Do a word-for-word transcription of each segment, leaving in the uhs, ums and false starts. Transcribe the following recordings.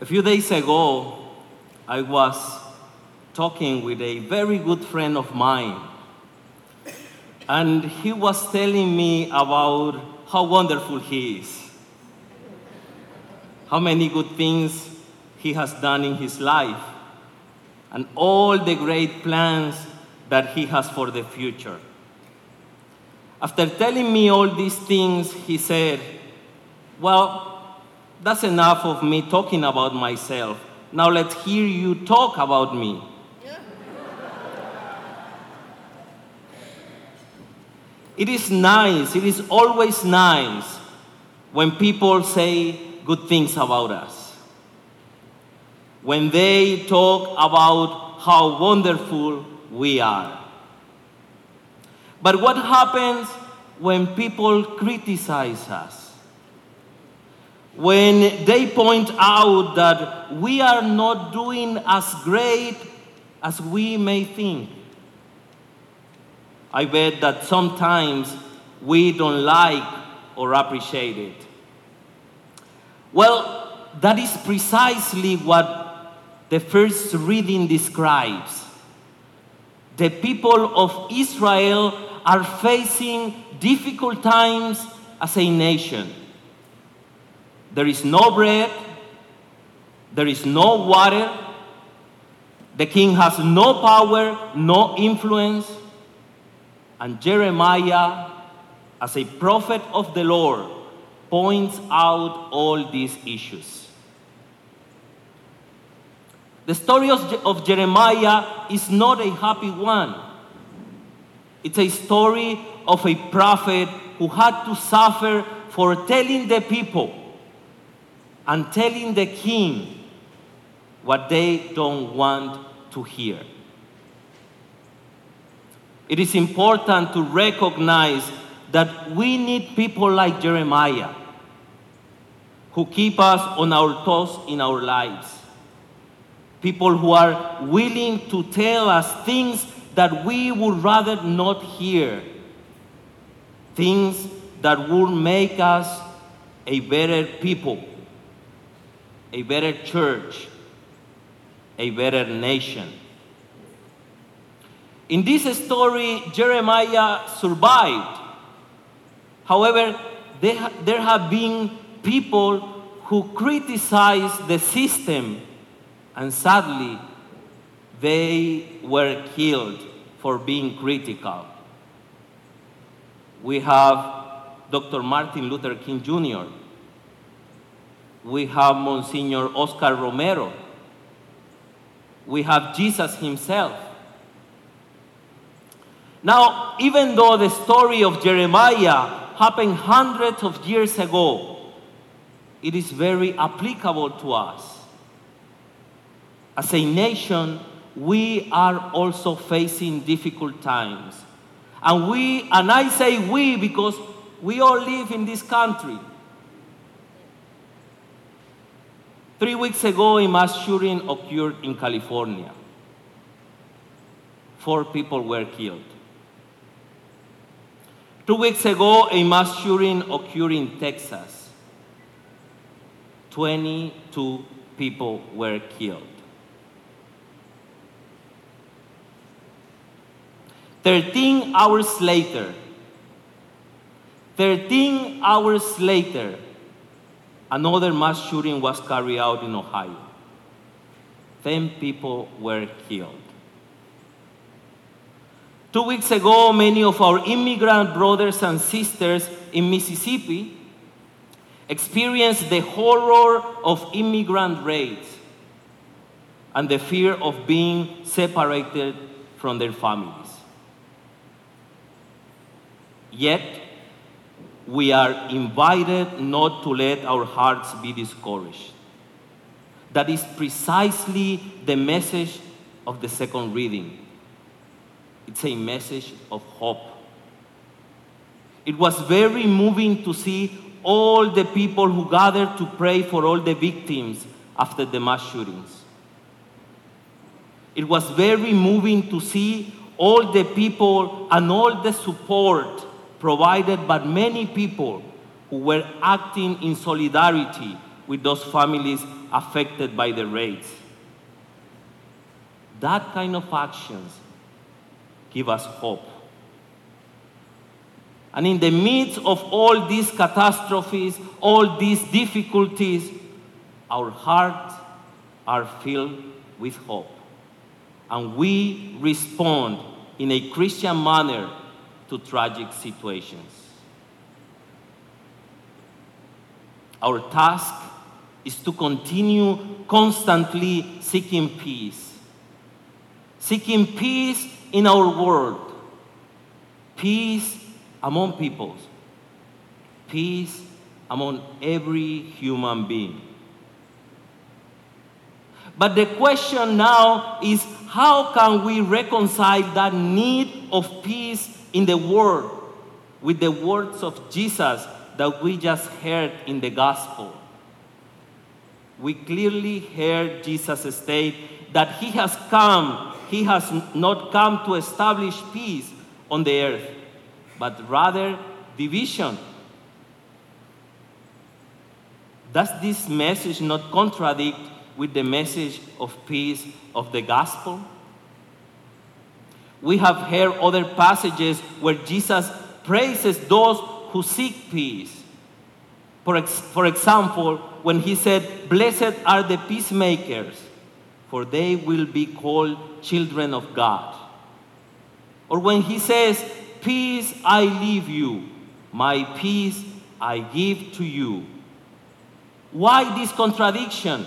A few days ago, I was talking with a very good friend of mine, and he was telling me about how wonderful he is, how many good things he has done in his life, and all the great plans that he has for the future. After telling me all these things, he said, well, that's enough of me talking about myself. Now let's hear you talk about me. Yeah. It is nice, it is always nice when people say good things about us. When they talk about how wonderful we are. But what happens when people criticize us? When they point out that we are not doing as great as we may think? I bet that sometimes we don't like or appreciate it. Well, that is precisely what the first reading describes. The people of Israel are facing difficult times as a nation. There is no bread, there is no water, the king has no power, no influence, and Jeremiah, as a prophet of the Lord, points out all these issues. The story of, Je- of Jeremiah is not a happy one. It's a story of a prophet who had to suffer for telling the people and telling the king what they don't want to hear. It is important to recognize that we need people like Jeremiah who keep us on our toes in our lives. People who are willing to tell us things that we would rather not hear. Things that would make us a better people, a better church, a better nation. In this story, Jeremiah survived. However, there, ha- there have been people who criticize the system, and sadly, they were killed for being critical. We have Doctor Martin Luther King Junior We have Monsignor Oscar Romero. We have Jesus himself. Now, even though the story of Jeremiah happened hundreds of years ago, it is very applicable to us. As a nation, we are also facing difficult times. And we, and I say we because we all live in this country. Three weeks ago, a mass shooting occurred in California. Four people were killed. Two weeks ago, a mass shooting occurred in Texas. twenty-two people were killed. Thirteen hours later, thirteen hours later, another mass shooting was carried out in Ohio. Ten people were killed. Two weeks ago, many of our immigrant brothers and sisters in Mississippi experienced the horror of immigrant raids and the fear of being separated from their families. Yet, we are invited not to let our hearts be discouraged. That is precisely the message of the second reading. It's a message of hope. It was very moving to see all the people who gathered to pray for all the victims after the mass shootings. It was very moving to see all the people and all the support provided by many people who were acting in solidarity with those families affected by the raids. That kind of actions give us hope. And in the midst of all these catastrophes, all these difficulties, our hearts are filled with hope. And we respond in a Christian manner to tragic situations. Our task is to continue constantly seeking peace. Seeking peace in our world. Peace among peoples. Peace among every human being. But the question now is, how can we reconcile that need of peace in the world with the words of Jesus that we just heard in the gospel? We clearly heard Jesus state that he has come, he has not come to establish peace on the earth, but rather division. Does this message not contradict with the message of peace of the gospel? We have heard other passages where Jesus praises those who seek peace. For, ex- for example, when he said, "Blessed are the peacemakers, for they will be called children of God." Or when he says, "Peace I leave you, my peace I give to you." Why this contradiction?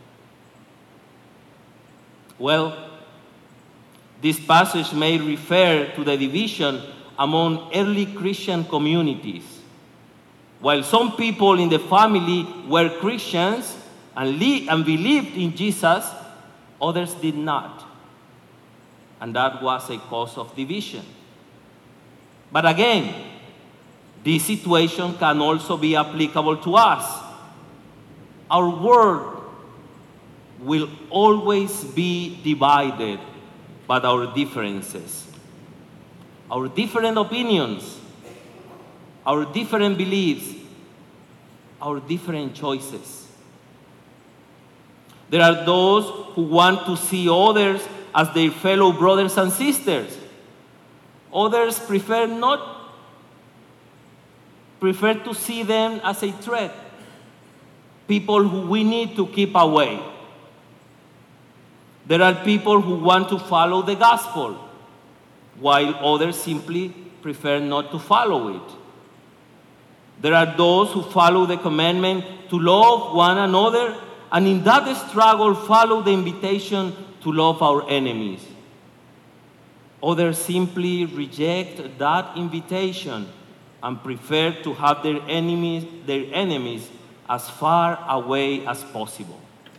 Well, this passage may refer to the division among early Christian communities. While some people in the family were Christians and, li- and believed in Jesus, others did not. And that was a cause of division. But again, this situation can also be applicable to us. Our world will always be divided by our differences, our different opinions, our different beliefs, our different choices. There are those who want to see others as their fellow brothers and sisters. Others prefer not, prefer to see them as a threat, people who we need to keep away. There are people who want to follow the gospel, while others simply prefer not to follow it. There are those who follow the commandment to love one another, and in that struggle follow the invitation to love our enemies. Others simply reject that invitation and prefer to have their enemies, their enemies as far away as possible.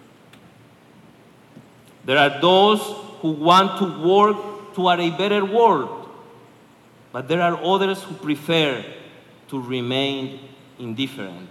There are those who want to work toward a better world, but there are others who prefer to remain indifferent.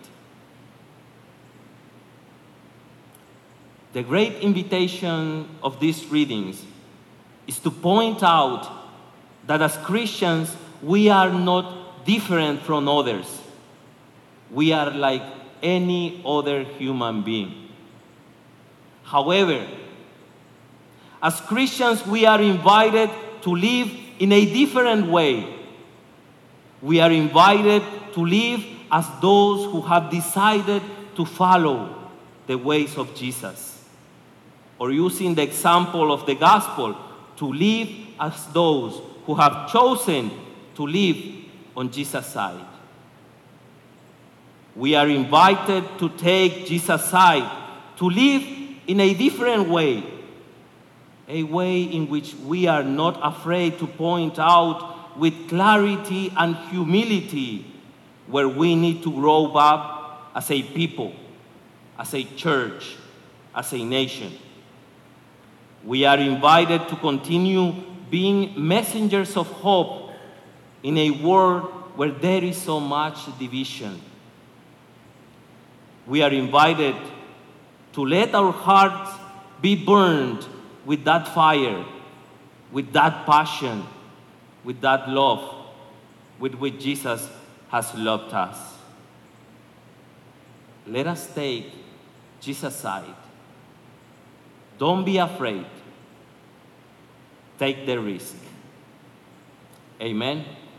The great invitation of these readings is to point out that as Christians, we are not different from others. We are like any other human being. However, as Christians, we are invited to live in a different way. We are invited to live as those who have decided to follow the ways of Jesus. Or using the example of the gospel, to live as those who have chosen to live on Jesus' side. We are invited to take Jesus' side, to live in a different way, a way in which we are not afraid to point out with clarity and humility where we need to grow up as a people, as a church, as a nation. We are invited to continue being messengers of hope in a world where there is so much division. We are invited to let our hearts be burned with that fire, with that passion, with that love with which Jesus has loved us. Let us take Jesus' side Don't be afraid. Take the risk. Amen.